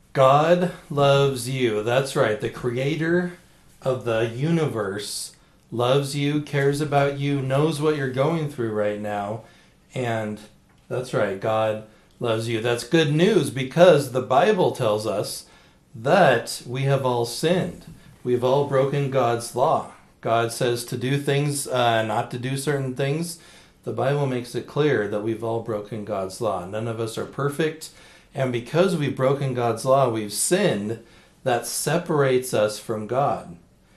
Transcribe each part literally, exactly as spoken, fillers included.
God loves you. That's right. The creator of the universe loves you, cares about you, knows what you're going through right now. And that's right. God loves you. That's good news because the Bible tells us that we have all sinned. We've all broken God's law. God says to do things, uh, not to do certain things. The Bible makes it clear that we've all broken God's law. None of us are perfect. And because we've broken God's law, we've sinned, that separates us from God.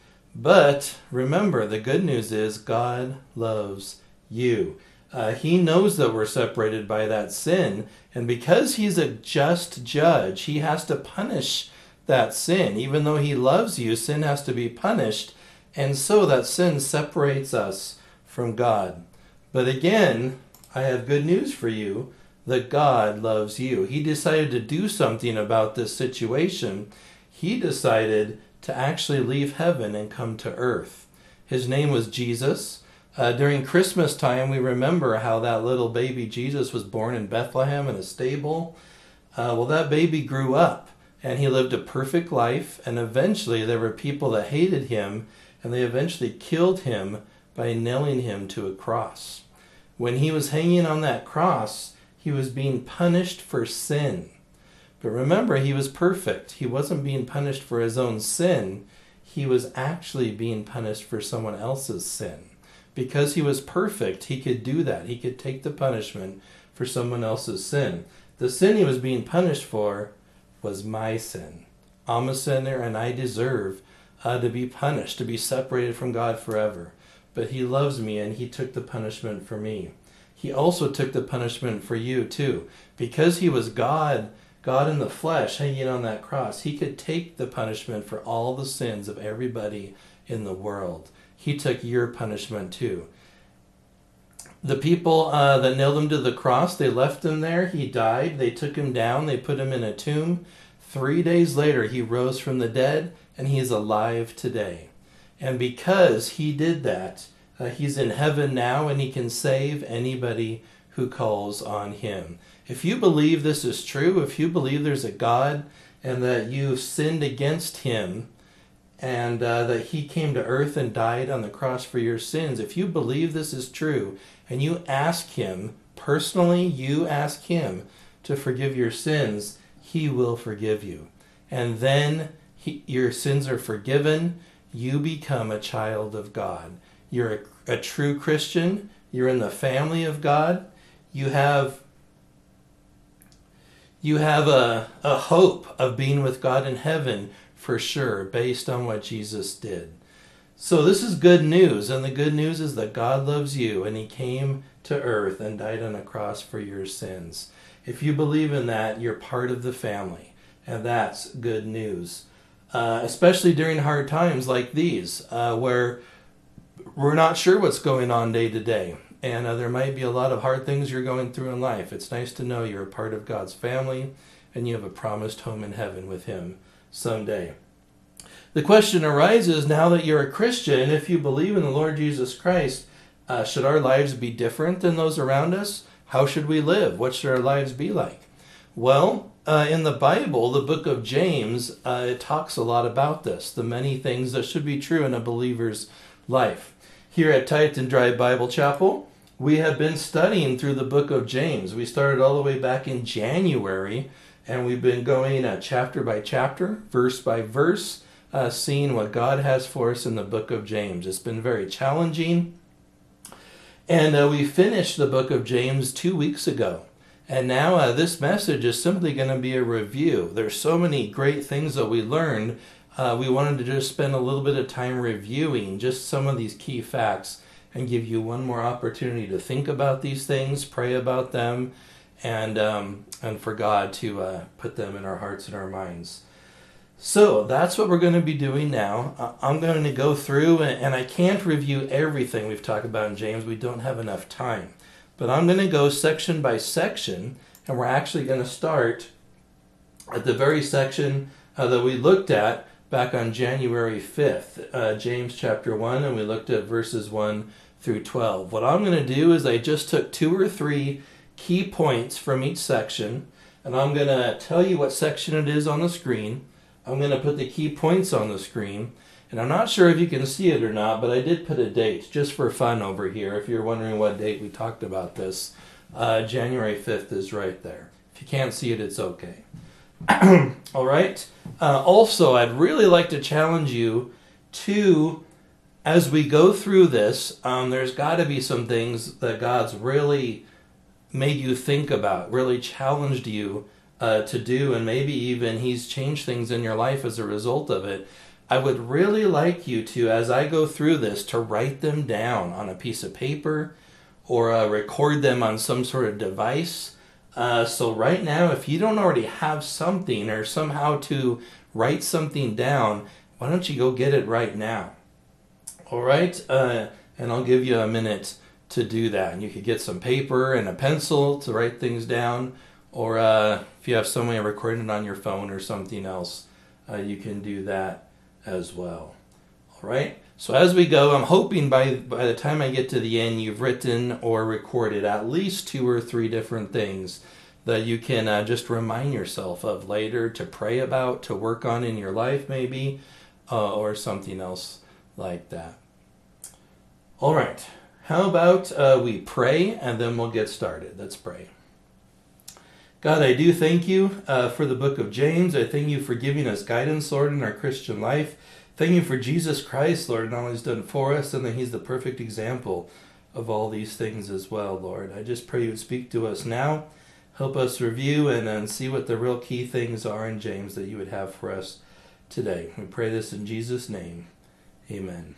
But remember, the good news is God loves you. Uh, he knows that we're separated by that sin. And because he's a just judge, he has to punish that sin. Even though he loves you, sin has to be punished. And so that sin separates us from God. But again, I have good news for you, that God loves you. He decided to do something about this situation. He decided to actually leave heaven and come to earth. His name was Jesus. Uh, during Christmas time, we remember how that little baby Jesus was born in Bethlehem in a stable. Uh, well, that baby grew up, and he lived a perfect life, and eventually there were people that hated him, and they eventually killed him by nailing him to a cross. When he was hanging on that cross, he was being punished for sin. But remember, he was perfect. He wasn't being punished for his own sin. He was actually being punished for someone else's sin. Because he was perfect, he could do that. He could take the punishment for someone else's sin. The sin he was being punished for was my sin. I'm a sinner and I deserve uh, to be punished, to be separated from God forever. But he loves me and he took the punishment for me. He also took the punishment for you too. Because he was God, God in the flesh hanging on that cross, he could take the punishment for all the sins of everybody in the world. He took your punishment too. The people uh, that nailed him to the cross, they left him there. He died. They took him down. They put him in a tomb. Three days later, he rose from the dead, and he is alive today. And because he did that, uh, he's in heaven now, and he can save anybody who calls on him. If you believe this is true, if you believe there's a God and that you've sinned against him, and uh, that he came to earth and died on the cross for your sins, if you believe this is true, and you ask him, personally, you ask him to forgive your sins, he will forgive you. And then he, your sins are forgiven, you become a child of God. You're a, a true Christian, you're in the family of God, you have you have a, a hope of being with God in heaven for sure, based on what Jesus did. So this is good news, and the good news is that God loves you, and he came to earth and died on a cross for your sins. If you believe in that, you're part of the family, and that's good news. Uh, especially during hard times like these, uh, where we're not sure what's going on day to day, and uh, there might be a lot of hard things you're going through in life. It's nice to know you're a part of God's family, and you have a promised home in heaven with him someday. The question arises, now that you're a Christian, if you believe in the Lord Jesus Christ, uh, should our lives be different than those around us? How should we live? What should our lives be like? Well, uh, in the Bible, the book of James, uh, it talks a lot about this, the many things that should be true in a believer's life. Here at Typed and Dry Bible Chapel, we have been studying through the book of James. We started all the way back in January, and we've been going uh, chapter by chapter, verse by verse, uh, seeing what God has for us in the book of James. It's been very challenging. And uh, we finished the book of James two weeks ago. And now uh, this message is simply going to be a review. There's so many great things that we learned. Uh, we wanted to just spend a little bit of time reviewing just some of these key facts and give you one more opportunity to think about these things, pray about them, and um, and for God to uh, put them in our hearts and our minds. So that's what we're going to be doing now. Uh, I'm going to go through, and, and I can't review everything we've talked about in James. We don't have enough time. But I'm going to go section by section, and we're actually going to start at the very section uh, that we looked at back on January fifth, uh, James chapter one, and we looked at verses one through twelve. What I'm going to do is I just took two or three key points from each section, And I'm going to tell you what section it is on the screen. I'm going to put the key points on the screen. And I'm not sure if you can see it or not, but I did put a date just for fun over here. If you're wondering what date we talked about this, uh, January fifth is right there. If you can't see it, it's okay. All right. Uh, also, I'd really like to challenge you to, as we go through this, um, there's got to be some things that God's really made you think about, really challenged you uh, to do, and maybe even He's changed things in your life as a result of it. I would really like you to, as I go through this, to write them down on a piece of paper or uh, record them on some sort of device. Uh, so right now, if you don't already have something or somehow to write something down, why don't you go get it right now? All right? Uh, and I'll give you a minute to do that. And you could get some paper and a pencil to write things down. Or uh, if you have some way of recording it on your phone or something else, uh, you can do that as well. All right? So as we go, I'm hoping by, by the time I get to the end, you've written or recorded at least two or three different things that you can uh, just remind yourself of later, to pray about, to work on in your life maybe, uh, or something else like that. All right. How about uh, we pray and then we'll get started. Let's pray. God, I do thank you uh, for the book of James. I thank you for giving us guidance, Lord, in our Christian life. Thank you for Jesus Christ, Lord, not only He's done for us, and that He's the perfect example of all these things as well, Lord. I just pray you would speak to us now. Help us review and, and see what the real key things are in James that you would have for us today. We pray this in Jesus' name. Amen.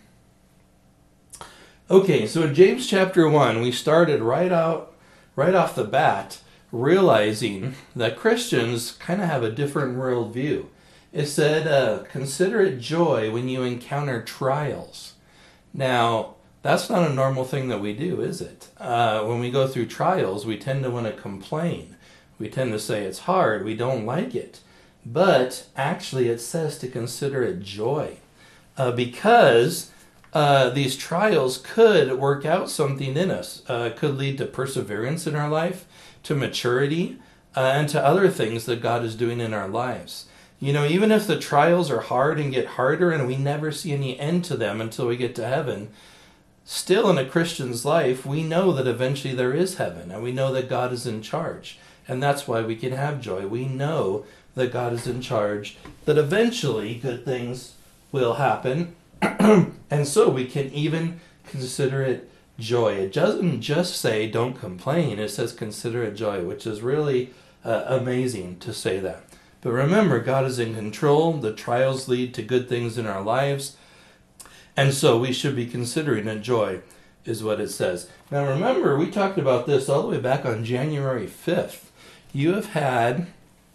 Okay, so in James chapter one, we started right out, right off the bat, realizing that Christians kind of have a different worldview. It said, uh, consider it joy when you encounter trials. Now, that's not a normal thing that we do, is it? Uh, when we go through trials, we tend to want to complain. We tend to say it's hard, we don't like it. But actually it says to consider it joy. Uh, because uh, these trials could work out something in us. Uh, could lead to perseverance in our life, to maturity, uh, and to other things that God is doing in our lives. You know, even if the trials are hard and get harder and we never see any end to them until we get to heaven, still in a Christian's life, we know that eventually there is heaven, and we know that God is in charge. And that's why we can have joy. We know that God is in charge, that eventually good things will happen. And so we can even consider it joy. It doesn't just say don't complain. It says consider it joy, which is really uh, amazing to say that. But remember, God is in control. The trials lead to good things in our lives. And so we should be considering it joy, is what it says. Now remember, we talked about this all the way back on January fifth. You have had,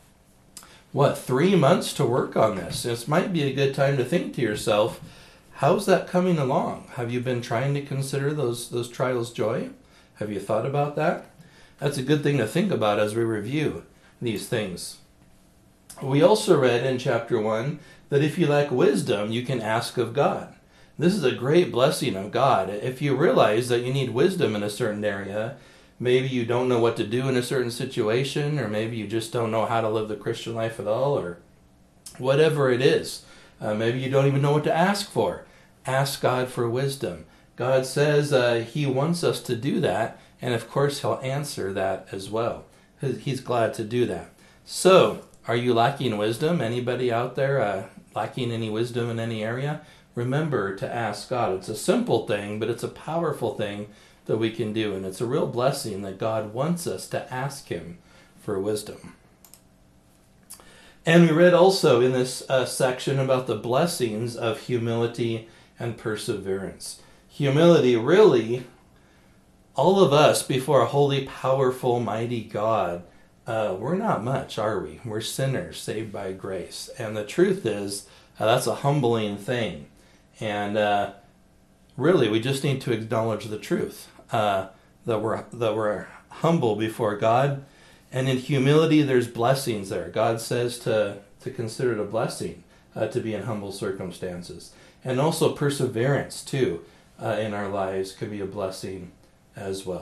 what, three months to work on this. This might be a good time to think to yourself, how's that coming along? Have you been trying to consider those, those trials joy? Have you thought about that? That's a good thing to think about as we review these things. We also read in chapter one that if you lack wisdom, you can ask of God. This is a great blessing of God. If you realize that you need wisdom in a certain area, maybe you don't know what to do in a certain situation, or maybe you just don't know how to live the Christian life at all, or whatever it is. Uh, maybe you don't even know what to ask for. Ask God for wisdom. God says uh, He wants us to do that, and of course He'll answer that as well. He's glad to do that. So, are you lacking wisdom? Anybody out there uh, lacking any wisdom in any area? Remember to ask God. It's a simple thing, but it's a powerful thing that we can do. And it's a real blessing that God wants us to ask Him for wisdom. And we read also in this uh, section about the blessings of humility and perseverance. Humility, really, all of us before a holy, powerful, mighty God, Uh, we're not much, are we? We're sinners saved by grace. And the truth is, uh, that's a humbling thing. And uh, really, we just need to acknowledge the truth, uh, that we're that we're humble before God. And in humility, there's blessings there. God says to, to consider it a blessing uh, to be in humble circumstances. And also perseverance, too, uh, in our lives could be a blessing as well.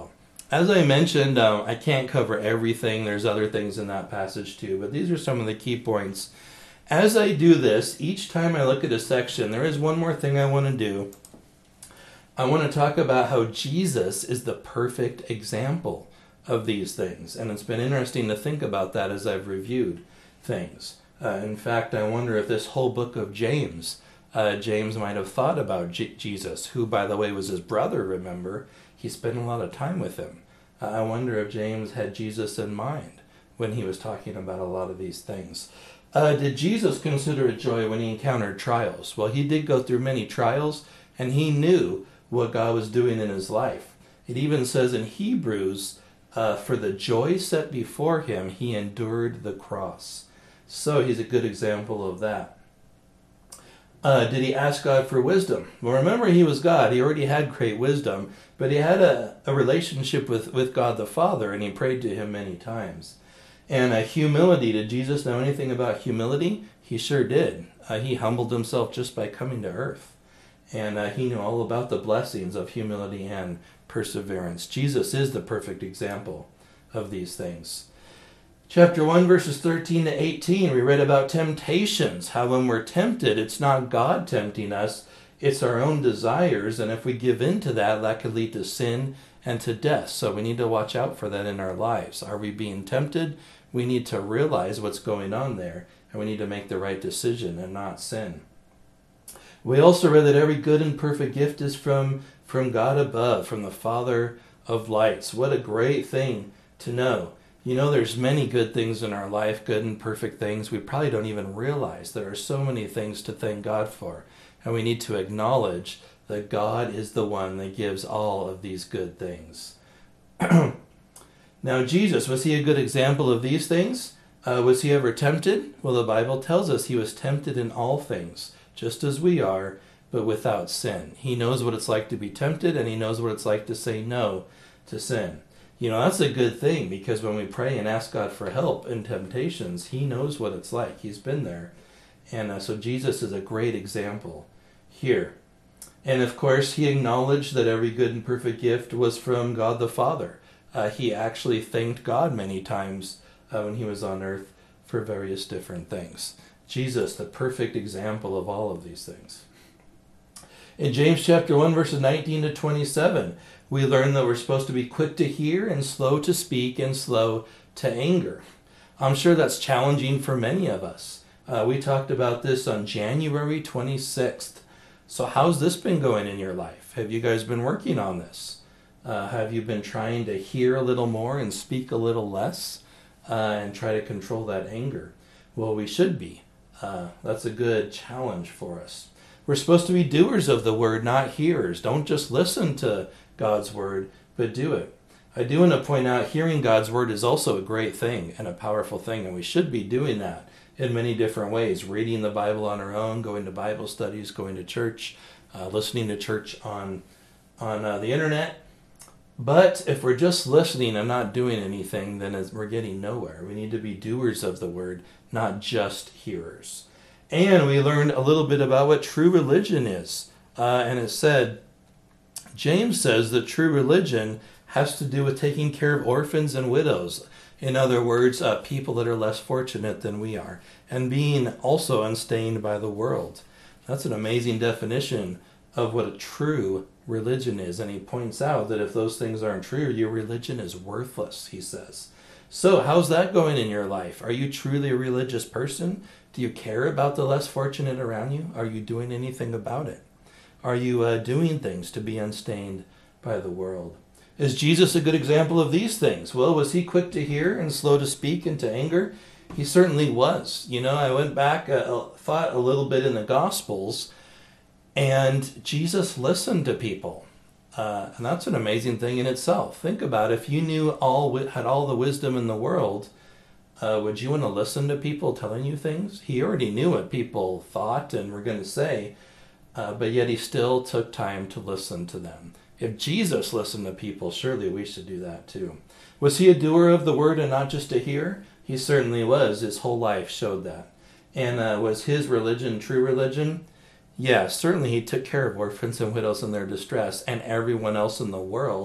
as I mentioned, um, I can't cover everything. There's other things in that passage too, but these are some of the key points. As I do this, each time I look at a section, there is one more thing I want to do. I want to talk about how Jesus is the perfect example of these things. And it's been interesting to think about that as I've reviewed things. Uh, in fact, I wonder if this whole book of James, uh, James might have thought about J- Jesus, who, by the way, was his brother, remember? He spent a lot of time with him. Uh, I wonder if James had Jesus in mind when he was talking about a lot of these things. Uh, did Jesus consider it joy when he encountered trials? Well, he did go through many trials, and he knew what God was doing in his life. It even says in Hebrews, uh, for the joy set before him, he endured the cross. So he's a good example of that. Uh, did he ask God for wisdom? Well, remember, he was God. He already had great wisdom, but he had a, a relationship with, with God the Father, and he prayed to him many times. And uh, humility, did Jesus know anything about humility? He sure did. Uh, he humbled himself just by coming to earth. And uh, he knew all about the blessings of humility and perseverance. Jesus is the perfect example of these things. Chapter one, verses thirteen to eighteen, we read about temptations, how when we're tempted, it's not God tempting us, it's our own desires, and if we give in to that, that could lead to sin and to death. So we need to watch out for that in our lives. Are we being tempted? We need to realize what's going on there, and we need to make the right decision and not sin. We also read that every good and perfect gift is from, from God above, from the Father of lights. What a great thing to know. You know, there's many good things in our life, good and perfect things. We probably don't even realize there are so many things to thank God for. And we need to acknowledge that God is the one that gives all of these good things. Now, Jesus, was he a good example of these things? Uh, was he ever tempted? Well, the Bible tells us he was tempted in all things, just as we are, but without sin. He knows what it's like to be tempted, and he knows what it's like to say no to sin. You know, that's a good thing, because when we pray and ask God for help in temptations, he knows what it's like. He's been there. And uh, so Jesus is a great example here. And of course, he acknowledged that every good and perfect gift was from God the Father. Uh, he actually thanked God many times uh, when he was on earth for various different things. Jesus, the perfect example of all of these things. In James chapter one, verses nineteen to twenty-seven, we learn that we're supposed to be quick to hear and slow to speak and slow to anger. I'm sure that's challenging for many of us. Uh, we talked about this on January twenty-sixth. So how's this been going in your life? Have you guys been working on this? Uh, have you been trying to hear a little more and speak a little less uh, and try to control that anger? Well, we should be. Uh, that's a good challenge for us. We're supposed to be doers of the word, not hearers. Don't just listen to God's word, but do it. I do want to point out hearing God's word is also a great thing and a powerful thing, and we should be doing that in many different ways. Reading the Bible on our own, going to Bible studies, going to church, uh, listening to church on, on uh, the internet. But if we're just listening and not doing anything, then we're getting nowhere. We need to be doers of the word, not just hearers. And we learned a little bit about what true religion is. Uh, and it said, James says that true religion has to do with taking care of orphans and widows. In other words, uh, people that are less fortunate than we are. And being also unstained by the world. That's an amazing definition of what a true religion is. And he points out that if those things aren't true, your religion is worthless, he says. So how's that going in your life? Are you truly a religious person? Do you care about the less fortunate around you? Are you doing anything about it? Are you uh, doing things to be unstained by the world? Is Jesus a good example of these things? Well, was he quick to hear and slow to speak and to anger? He certainly was. You know, I went back, uh, thought a little bit in the Gospels, and Jesus listened to people. Uh, and that's an amazing thing in itself. Think about it. If you knew all, had all the wisdom in the world, uh, would you want to listen to people telling you things? He already knew what people thought and were going to say, uh, but yet he still took time to listen to them. If Jesus listened to people, surely we should do that too. Was he a doer of the word and not just a hearer? He certainly was. His whole life showed that. And uh, was his religion true religion? Yes, certainly he took care of orphans and widows in their distress, and everyone else in the world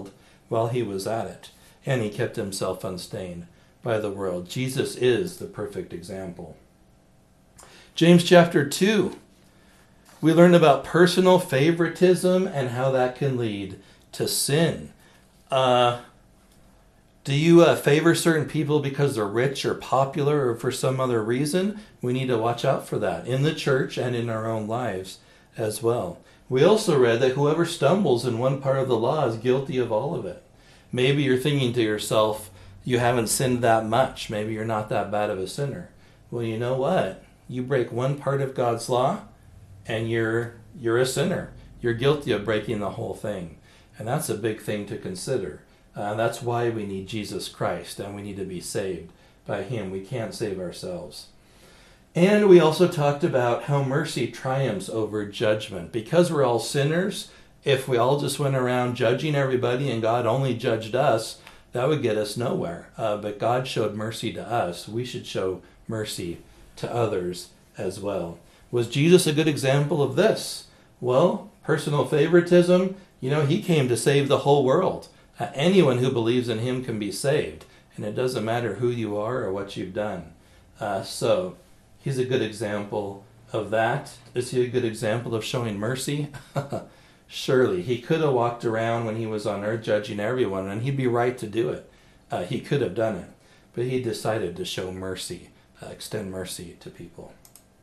while he was at it, and he kept himself unstained by the world. Jesus is the perfect example. James chapter two, we learned about personal favoritism and how that can lead to sin. Uh, do you uh, favor certain people because they're rich or popular or for some other reason? We need to watch out for that in the church and in our own lives as well. We also read that whoever stumbles in one part of the law is guilty of all of it. Maybe you're thinking to yourself, you haven't sinned that much. Maybe you're not that bad of a sinner. Well, you know what? You break one part of God's law, and you're you're a sinner. You're guilty of breaking the whole thing. And that's a big thing to consider. Uh, that's why we need Jesus Christ, and we need to be saved by him. We can't save ourselves. And we also talked about how mercy triumphs over judgment. Because we're all sinners, if we all just went around judging everybody and God only judged us, that would get us nowhere. Uh, but God showed mercy to us. We should show mercy to others as well. Was Jesus a good example of this? Well, personal favoritism, you know, he came to save the whole world. Uh, anyone who believes in him can be saved. And it doesn't matter who you are or what you've done. Uh, so, he's a good example of that. Is he a good example of showing mercy? Surely. He could have walked around when he was on earth judging everyone, and he'd be right to do it. Uh, he could have done it. But he decided to show mercy, uh, extend mercy to people.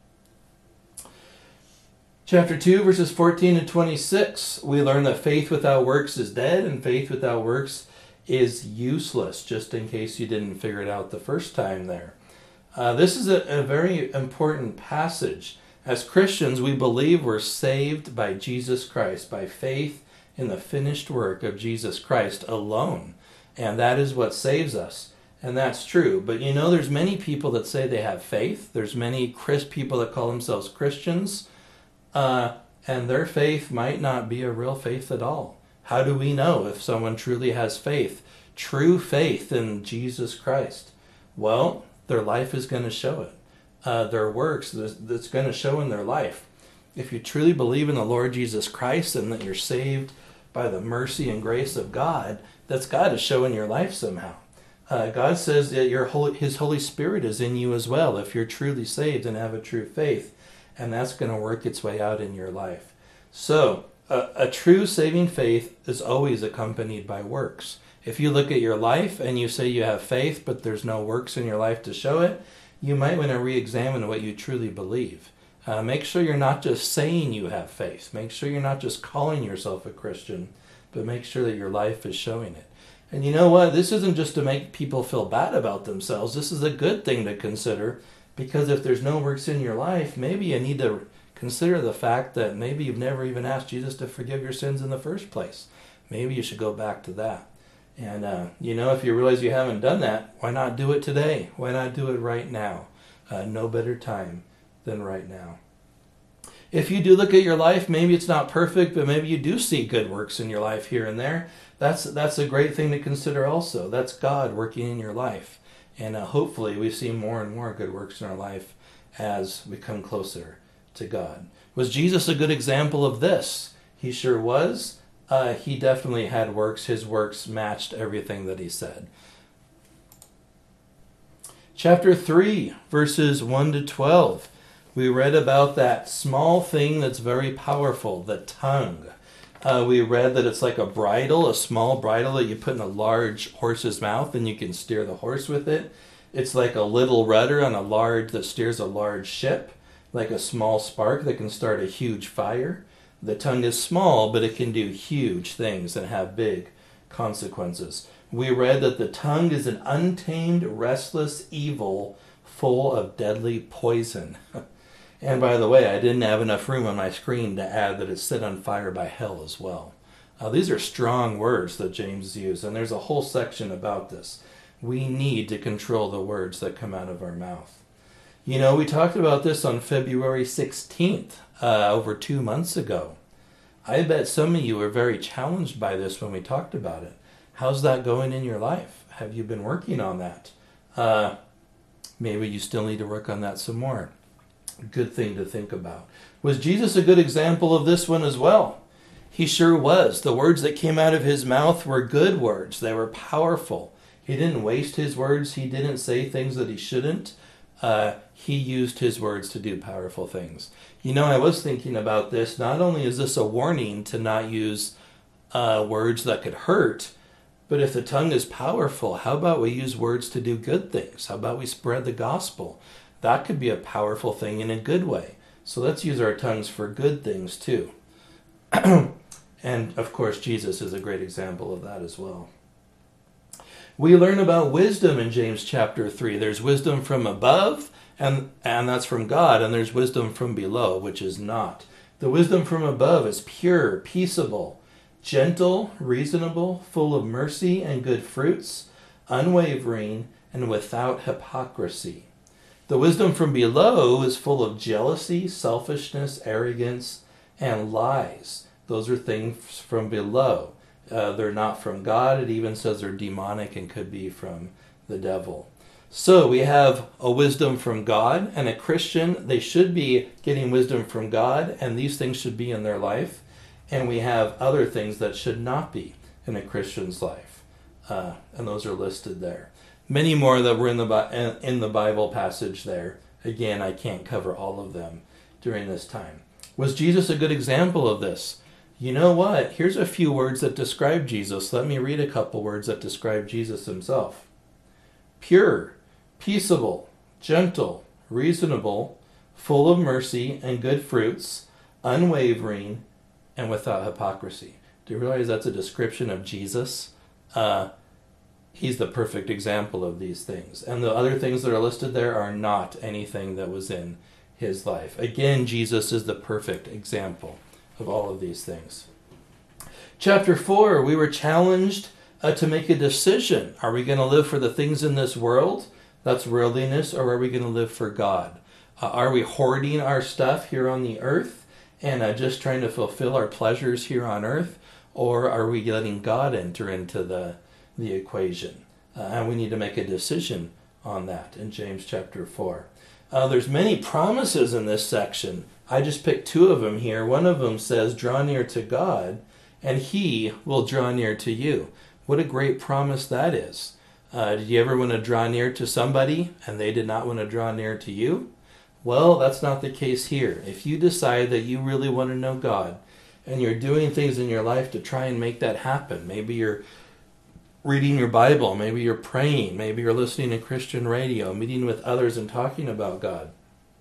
Chapter two, verses fourteen and twenty-six, we learn that faith without works is dead, and faith without works is useless, just in case you didn't figure it out the first time there. Uh, this is a, a very important passage. As Christians, we believe we're saved by Jesus Christ, by faith in the finished work of Jesus Christ alone. And that is what saves us. And that's true. But you know, there's many people that say they have faith. There's many Chris people that call themselves Christians. Uh, and their faith might not be a real faith at all. How do we know if someone truly has faith? True faith in Jesus Christ. Well, their life is going to show it. Uh, their works, that's going to show in their life. If you truly believe in the Lord Jesus Christ and that you're saved by the mercy and grace of God, that's got to show in your life somehow. Uh, God says that your Holy, His Holy Spirit is in you as well if you're truly saved and have a true faith. And that's going to work its way out in your life. So, a, a true saving faith is always accompanied by works. If you look at your life and you say you have faith, but there's no works in your life to show it, you might want to re-examine what you truly believe. Uh, make sure you're not just saying you have faith. Make sure you're not just calling yourself a Christian, but make sure that your life is showing it. And you know what? This isn't just to make people feel bad about themselves. This is a good thing to consider, because if there's no works in your life, maybe you need to consider the fact that maybe you've never even asked Jesus to forgive your sins in the first place. Maybe you should go back to that. And, uh, you know, if you realize you haven't done that, why not do it today? Why not do it right now? Uh, no better time than right now. If you do look at your life, maybe it's not perfect, but maybe you do see good works in your life here and there. That's that's a great thing to consider also. That's God working in your life. And uh, hopefully we see more and more good works in our life as we come closer to God. Was Jesus a good example of this? He sure was. Uh, he definitely had works. His works matched everything that he said. Chapter three, verses one to twelve. We read about that small thing that's very powerful, the tongue. Uh, we read that it's like a bridle, a small bridle that you put in a large horse's mouth and you can steer the horse with it. It's like a little rudder on a large that steers a large ship, like a small spark that can start a huge fire. The tongue is small, but it can do huge things and have big consequences. We read that the tongue is an untamed, restless evil full of deadly poison. And by the way, I didn't have enough room on my screen to add that it's set on fire by hell as well. Uh, these are strong words that James used, and there's a whole section about this. We need to control the words that come out of our mouth. You know, we talked about this on February sixteenth, uh, over two months ago. I bet some of you were very challenged by this when we talked about it. How's that going in your life? Have you been working on that? Uh, maybe you still need to work on that some more. Good thing to think about. Was Jesus a good example of this one as well? He sure was. The words that came out of his mouth were good words. They were powerful. He didn't waste his words. He didn't say things that he shouldn't. Uh, he used his words to do powerful things. You know, I was thinking about this. Not only is this a warning to not use uh, words that could hurt, but if the tongue is powerful, how about we use words to do good things? How about we spread the gospel? That could be a powerful thing in a good way. So let's use our tongues for good things too. And of course, Jesus is a great example of that as well. We learn about wisdom in James chapter three. There's wisdom from above, and, and that's from God, and there's wisdom from below, which is not. The wisdom from above is pure, peaceable, gentle, reasonable, full of mercy and good fruits, unwavering, and without hypocrisy. The wisdom from below is full of jealousy, selfishness, arrogance, and lies. Those are things from below. Uh, they're not from God. It even says they're demonic and could be from the devil. So we have a wisdom from God, and a Christian, they should be getting wisdom from God, and these things should be in their life. And we have other things that should not be in a Christian's life, uh, and those are listed there. Many more that were in the in the Bible passage there. Again, I can't cover all of them during this time. Was Jesus a good example of this? You know what? Here's a few words that describe Jesus. Let me read a couple words that describe Jesus himself. Pure, peaceable, gentle, reasonable, full of mercy and good fruits, unwavering, and without hypocrisy. Do you realize that's a description of Jesus? Uh, he's the perfect example of these things. And the other things that are listed there are not anything that was in his life. Again, Jesus is the perfect example of all of these things. Chapter four, we were challenged uh, to make a decision. Are we going to live for the things in this world? That's worldliness. Or are we going to live for God? Uh, are we hoarding our stuff here on the earth and uh, just trying to fulfill our pleasures here on earth? Or are we letting God enter into the, the equation? Uh, and we need to make a decision on that in James chapter four. Uh, there's many promises in this section. I just picked two of them here. One of them says, draw near to God, and he will draw near to you. What a great promise that is. Uh, did you ever want to draw near to somebody, and they did not want to draw near to you? Well, that's not the case here. If you decide that you really want to know God, and you're doing things in your life to try and make that happen, maybe you're reading your Bible, maybe you're praying, maybe you're listening to Christian radio, meeting with others and talking about God.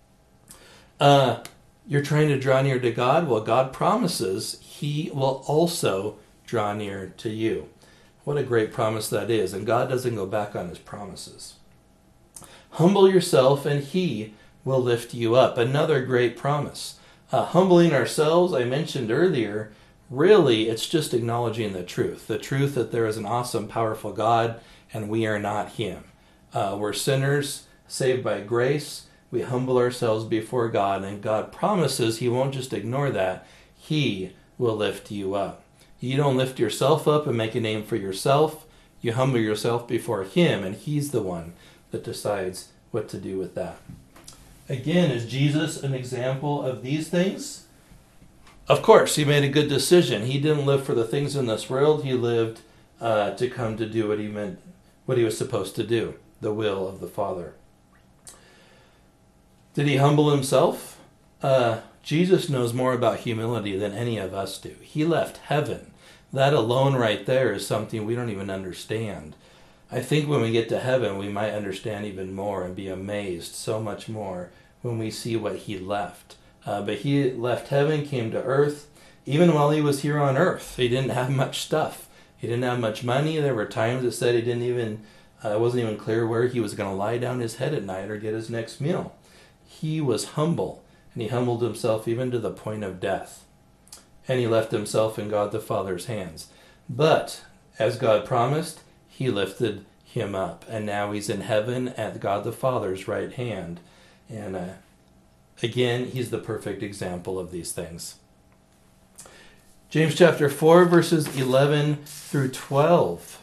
Uh, you're trying to draw near to God. Well, God promises he will also draw near to you. What a great promise that is. And God doesn't go back on his promises. Humble yourself and he will lift you up. Another great promise. Uh, humbling ourselves, I mentioned earlier, really, it's just acknowledging the truth. The truth that there is an awesome, powerful God, and we are not him. Uh, we're sinners, saved by grace. We humble ourselves before God, and God promises he won't just ignore that. He will lift you up. You don't lift yourself up and make a name for yourself. You humble yourself before him, and he's the one that decides what to do with that. Again, is Jesus an example of these things? Of course, he made a good decision. He didn't live for the things in this world. He lived uh, to come to do what he meant, what he was supposed to do, the will of the Father. Did he humble himself? Uh, Jesus knows more about humility than any of us do. He left heaven. That alone right there is something we don't even understand. I think when we get to heaven, we might understand even more and be amazed so much more when we see what he left. Uh, but he left heaven, came to earth. Even while he was here on earth, he didn't have much stuff. He didn't have much money. There were times it said he didn't even, uh, it wasn't even clear where he was going to lie down his head at night or get his next meal. He was humble, and he humbled himself even to the point of death. And he left himself in God the Father's hands. But, as God promised, he lifted him up. And now he's in heaven at God the Father's right hand. And uh, again, he's the perfect example of these things. James chapter four, verses eleven through twelve.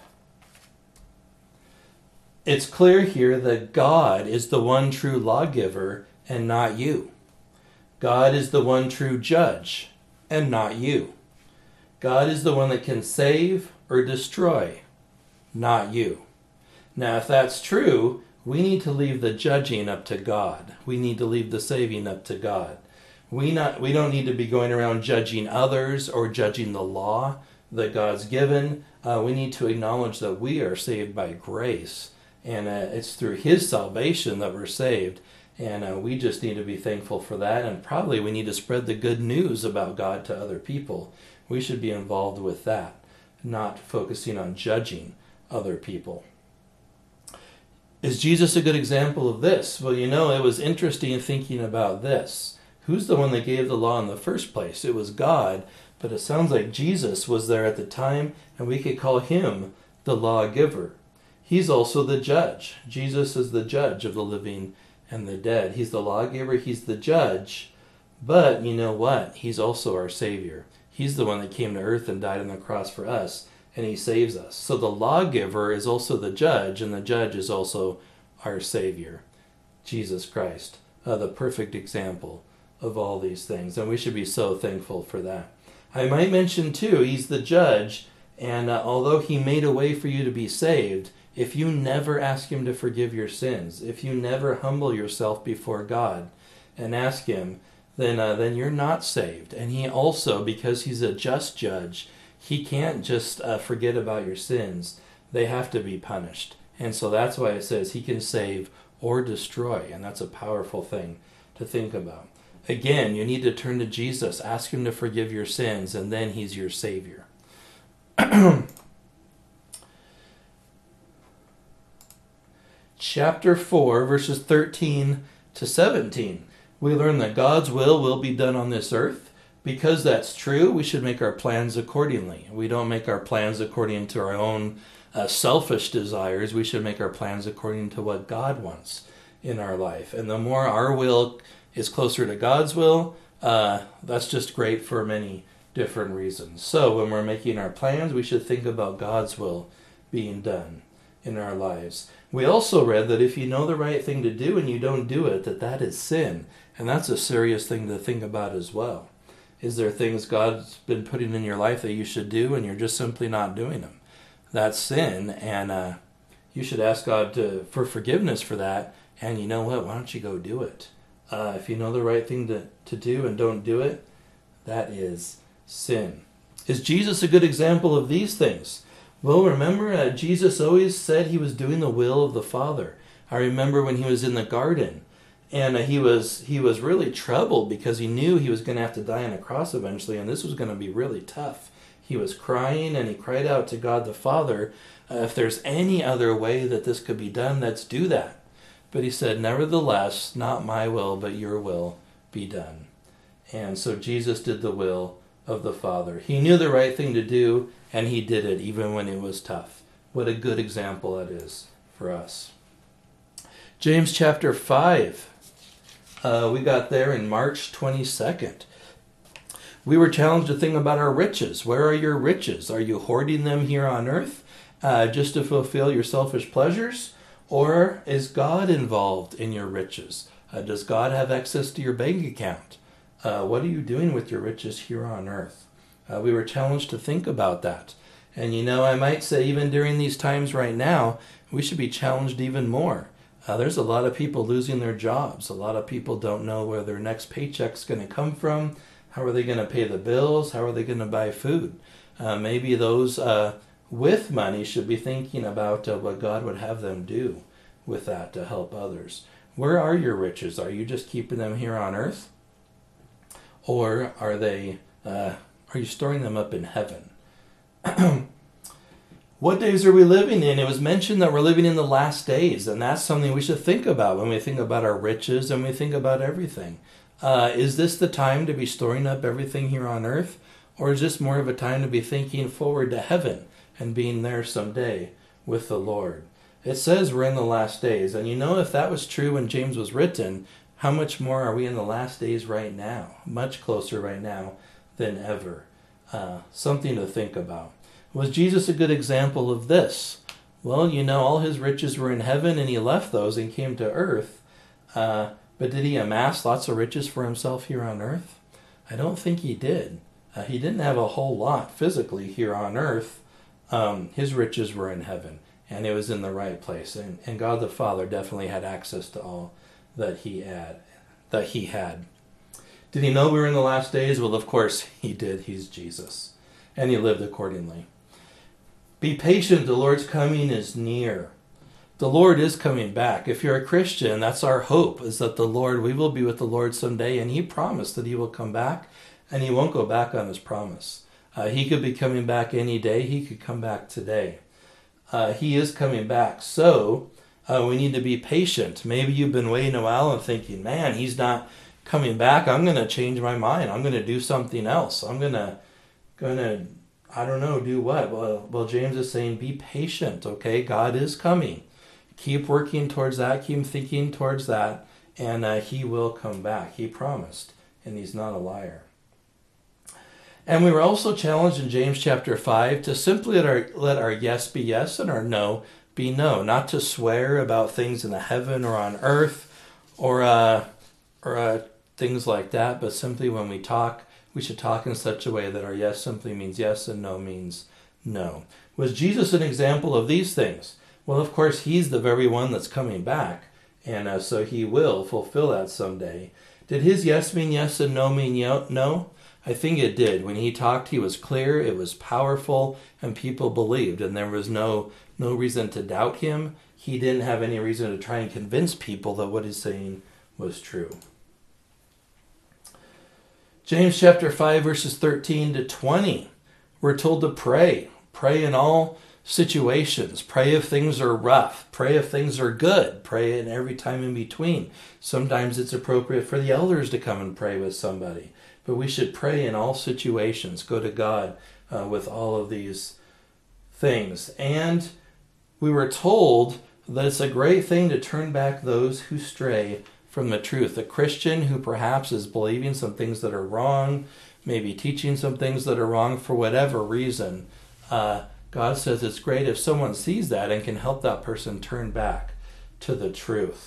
It's clear here that God is the one true lawgiver and not you. God is the one true judge and not you. God is the one that can save or destroy, not you. Now, if that's true, we need to leave the judging up to God. We need to leave the saving up to God. We not we don't need to be going around judging others or judging the law that God's given. Uh, we need to acknowledge that we are saved by grace, and uh, it's through His salvation that we're saved. And uh, we just need to be thankful for that. And probably we need to spread the good news about God to other people. We should be involved with that, not focusing on judging other people. Is Jesus a good example of this? Well, you know, it was interesting thinking about this. Who's the one that gave the law in the first place? It was God, but it sounds like Jesus was there at the time, and we could call Him the lawgiver. He's also the judge. Jesus is the judge of the living and the dead. He's the lawgiver, He's the judge, but you know what? He's also our Savior. He's the one that came to earth and died on the cross for us, and He saves us. So the lawgiver is also the judge, and the judge is also our Savior, Jesus Christ, uh, the perfect example of all these things, and we should be so thankful for that. I might mention too, He's the judge, and uh, although He made a way for you to be saved, if you never ask Him to forgive your sins, if you never humble yourself before God and ask Him, then uh, then you're not saved. And He also, because He's a just judge, He can't just uh, forget about your sins. They have to be punished. And so that's why it says He can save or destroy, and that's a powerful thing to think about. Again, you need to turn to Jesus, ask Him to forgive your sins, and then He's your Savior. Chapter four, verses thirteen to seventeen. We learn that God's will will be done on this earth. Because that's true, we should make our plans accordingly. We don't make our plans according to our own uh, selfish desires. We should make our plans according to what God wants in our life. And the more our will is closer to God's will, uh, that's just great for many different reasons. So when we're making our plans, we should think about God's will being done in our lives. We also read that if you know the right thing to do and you don't do it, that that is sin. And that's a serious thing to think about as well. Is there things God's been putting in your life that you should do and you're just simply not doing them? That's sin, and uh, you should ask God to, for forgiveness for that. And you know what? Why don't you go do it? Uh, if you know the right thing to, to do and don't do it, that is sin. Is Jesus a good example of these things? Well, remember, uh, Jesus always said He was doing the will of the Father. I remember when He was in the garden, and uh, he was he was really troubled because He knew He was going to have to die on a cross eventually, and this was going to be really tough. He was crying, and He cried out to God the Father, uh, if there's any other way that this could be done, let's do that. But He said, nevertheless, not my will, but your will be done. And so Jesus did the will of the Father. He knew the right thing to do, and He did it even when it was tough. What a good example that is for us. James chapter five. Uh, we got there in March twenty-second. We were challenged to think about our riches. Where are your riches? Are you hoarding them here on earth uh, just to fulfill your selfish pleasures? Or is God involved in your riches? Uh, does God have access to your bank account? Uh, what are you doing with your riches here on earth? Uh, we were challenged to think about that. And you know, I might say even during these times right now, we should be challenged even more. Uh, there's a lot of people losing their jobs. A lot of people don't know where their next paycheck's going to come from. How are they going to pay the bills? How are they going to buy food? Uh, maybe those uh, with money should be thinking about uh, what God would have them do with that to help others. Where are your riches? Are you just keeping them here on earth? Or are they? Uh, are you storing them up in heaven? What days are we living in? It was mentioned that we're living in the last days, and that's something we should think about when we think about our riches and we think about everything. Uh, is this the time to be storing up everything here on earth? Or is this more of a time to be thinking forward to heaven and being there someday with the Lord? It says we're in the last days, and you know, if that was true when James was written, how much more are we in the last days right now? Much closer right now than ever. Uh, something to think about. Was Jesus a good example of this? Well, you know, all His riches were in heaven, and He left those and came to earth. Uh, but did He amass lots of riches for Himself here on earth? I don't think He did. Uh, he didn't have a whole lot physically here on earth. Um, his riches were in heaven, and it was in the right place. And, and God the Father definitely had access to all that he had. That he had. Did he know we were in the last days? Well, of course he did. He's Jesus. And he lived accordingly. Be patient. The Lord's coming is near. The Lord is coming back. If you're a Christian, that's our hope, is that the Lord, we will be with the Lord someday, and he promised that he will come back, and he won't go back on his promise. Uh, he could be coming back any day. He could come back today. Uh, he is coming back. So uh, we need to be patient. Maybe you've been waiting a while and thinking, man, he's not coming back. I'm going to change my mind. I'm going to do something else. I'm going to, going to, I don't know, do what? Well, well, James is saying, be patient, okay? God is coming. Keep working towards that. Keep thinking towards that. And uh, he will come back. He promised. And he's not a liar. And we were also challenged in James chapter five to simply let our, let our yes be yes and our no be no. Not to swear about things in the heaven or on earth or uh, or uh, things like that. But simply when we talk, we should talk in such a way that our yes simply means yes and no means no. Was Jesus an example of these things? Well, of course, he's the very one that's coming back. And uh, so he will fulfill that someday. Did his yes mean yes and no mean no? I think it did. When he talked, he was clear, it was powerful, and people believed. And there was no no reason to doubt him. He didn't have any reason to try and convince people that what he's saying was true. James chapter five, verses thirteen to twenty. We're told to pray. Pray in all situations. Pray if things are rough. Pray if things are good. Pray in every time in between. Sometimes it's appropriate for the elders to come and pray with somebody. But we should pray in all situations. Go to God uh, with all of these things. And we were told that it's a great thing to turn back those who stray from the truth. A Christian who perhaps is believing some things that are wrong, maybe teaching some things that are wrong for whatever reason, uh, God says it's great if someone sees that and can help that person turn back to the truth.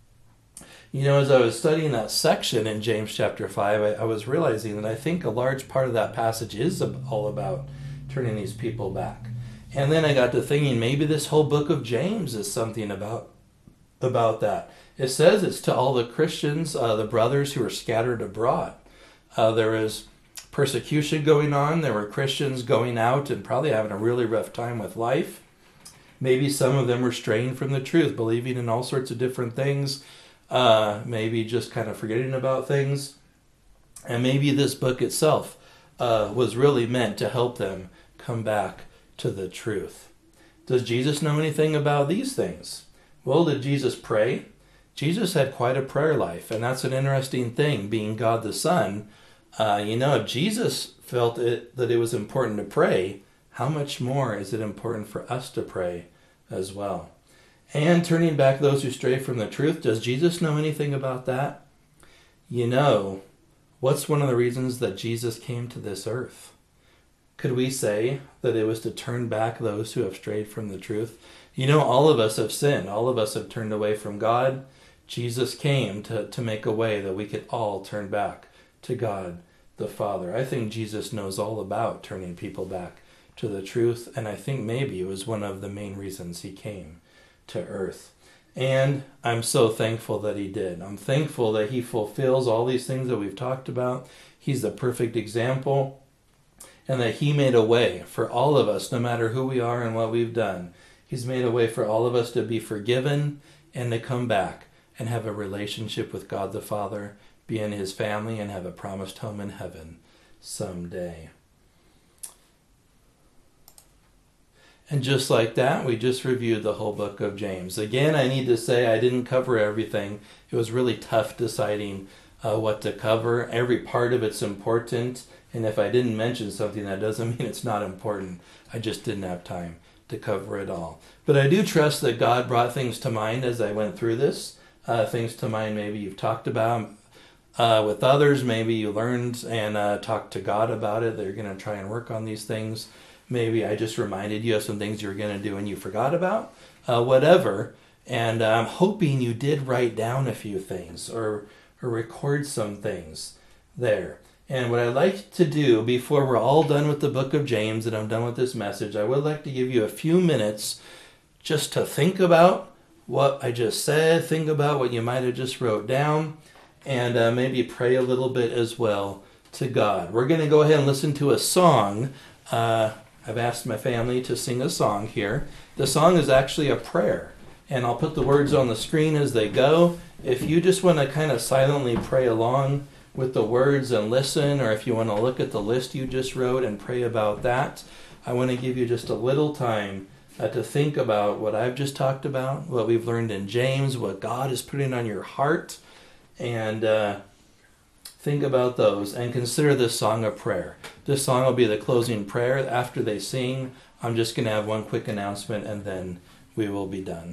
You know, as I was studying that section in James chapter five, I, I was realizing that I think a large part of that passage is all about turning these people back. And then I got to thinking, maybe this whole book of James is something about, about that. It says it's to all the Christians, uh, the brothers who are scattered abroad. Uh, there is persecution going on. There were Christians going out and probably having a really rough time with life. Maybe some of them were straying from the truth, believing in all sorts of different things. Uh, maybe just kind of forgetting about things. And maybe this book itself uh, was really meant to help them come back to the truth. Does Jesus know anything about these things? Well, did Jesus pray? Jesus had quite a prayer life, and that's an interesting thing, being God the Son. Uh, you know, if Jesus felt it, that it was important to pray, how much more is it important for us to pray as well? And turning back those who stray from the truth, does Jesus know anything about that? You know, what's one of the reasons that Jesus came to this earth? Could we say that it was to turn back those who have strayed from the truth? You know, all of us have sinned. All of us have turned away from God. Jesus came to, to make a way that we could all turn back to God the Father. I think Jesus knows all about turning people back to the truth, and I think maybe it was one of the main reasons he came to earth. And I'm so thankful that he did. I'm thankful that he fulfills all these things that we've talked about. He's the perfect example, and that he made a way for all of us, no matter who we are and what we've done. He's made a way for all of us to be forgiven and to come back and have a relationship with God the Father, be in his family, and have a promised home in heaven someday. And just like that, we just reviewed the whole book of James. Again, I need to say I didn't cover everything. It was really tough deciding uh, what to cover. Every part of it's important. And if I didn't mention something, that doesn't mean it's not important. I just didn't have time to cover it all. But I do trust that God brought things to mind as I went through this. Uh, things to mind maybe you've talked about uh, with others. Maybe you learned and uh, talked to God about it, that you're going to try and work on these things. Maybe I just reminded you of some things you were going to do and you forgot about, uh, whatever. And I'm hoping you did write down a few things or, or record some things there. And what I'd like to do before we're all done with the book of James and I'm done with this message, I would like to give you a few minutes just to think about what I just said, think about what you might have just wrote down, and uh, maybe pray a little bit as well to God. We're going to go ahead and listen to a song. Uh, I've asked my family to sing a song here. The song is actually a prayer, and I'll put the words on the screen as they go. If you just want to kind of silently pray along with the words and listen, or if you want to look at the list you just wrote and pray about that, I want to give you just a little time uh, to think about what I've just talked about, what we've learned in James, what God is putting on your heart, and uh, think about those and consider this song a prayer. This song will be the closing prayer. After they sing, I'm just going to have one quick announcement and then we will be done.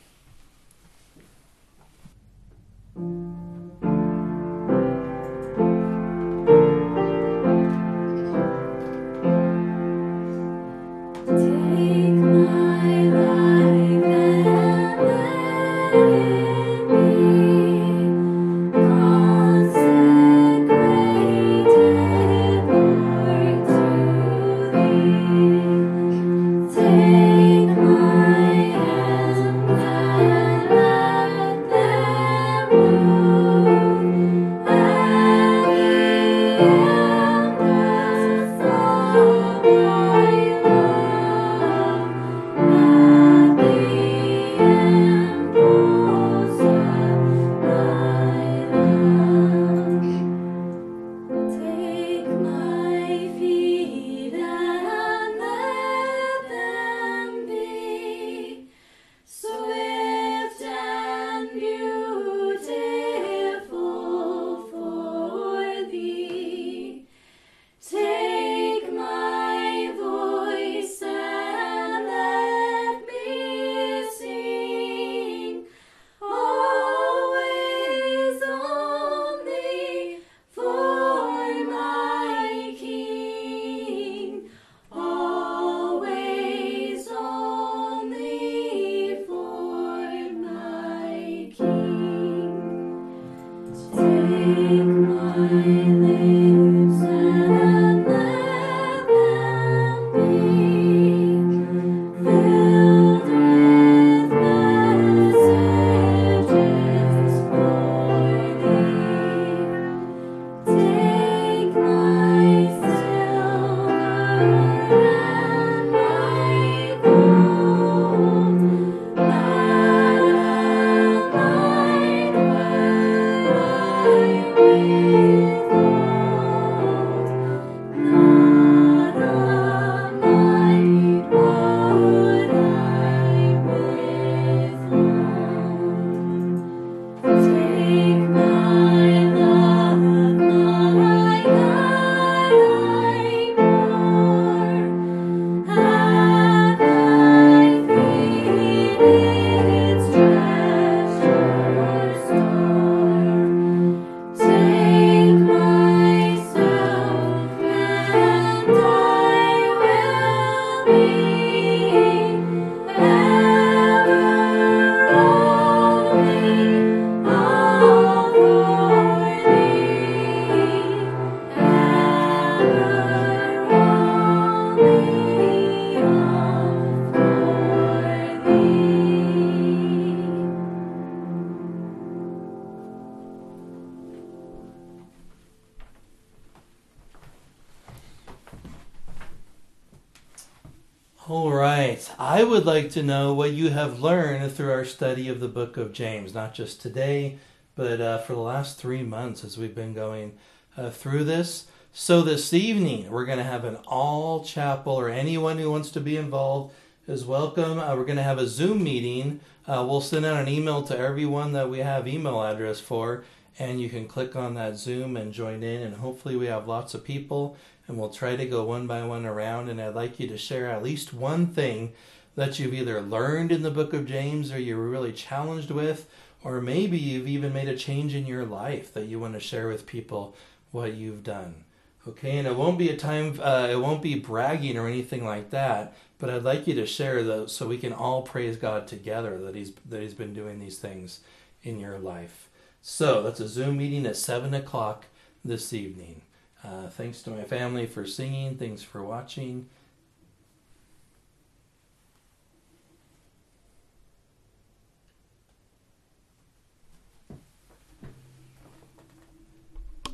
All right. I would like to know what you have learned through our study of the book of James, not just today, but uh, for the last three months as we've been going uh, through this. So this evening, we're going to have an all chapel, or anyone who wants to be involved is welcome. Uh, we're going to have a Zoom meeting. Uh, we'll send out an email to everyone that we have email address for, and you can click on that Zoom and join in, and hopefully we have lots of people, and we'll try to go one by one around, and I'd like you to share at least one thing that you've either learned in the book of James or you were really challenged with, or maybe you've even made a change in your life that you want to share with people what you've done. Okay, and it won't be a time, uh, it won't be bragging or anything like that, but I'd like you to share those so we can all praise God together that he's that he's been doing these things in your life. So that's a Zoom meeting at seven o'clock this evening. Uh, thanks to my family for singing. Thanks for watching.